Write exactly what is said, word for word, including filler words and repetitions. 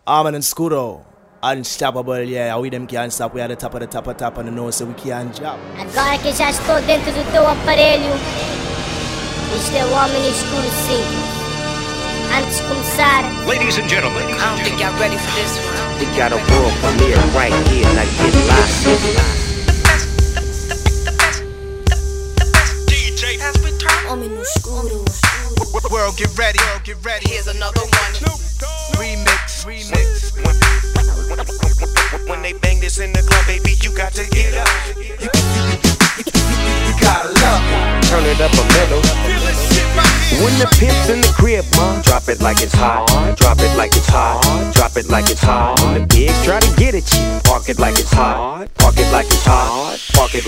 Armin and Scudo, unstoppable, yeah. We them can't stop, we are the top of the top of the top, and the know so we can't drop. Agora que já estou dentro do teu aparelho, este é o Homem Escuro cinco. Antes de começar, ladies and gentlemen, I don't think y'all ready for this one. We got a world premiere right here, now get live. D J Has returned. Homem no escuro. World, get ready, world, get ready. Here's another one. Remix, remix. When they bang this in the club, baby, you got to get up. You, you, you, you gotta love it. Turn it up a little. Feel this shit right here. When the pimp's in the crib, ma, drop it like it's hot. Drop it like it's hot. Drop it like it's hot. When the pigs try to get at you, park it like it's hot. Park it like it's hot. Park it.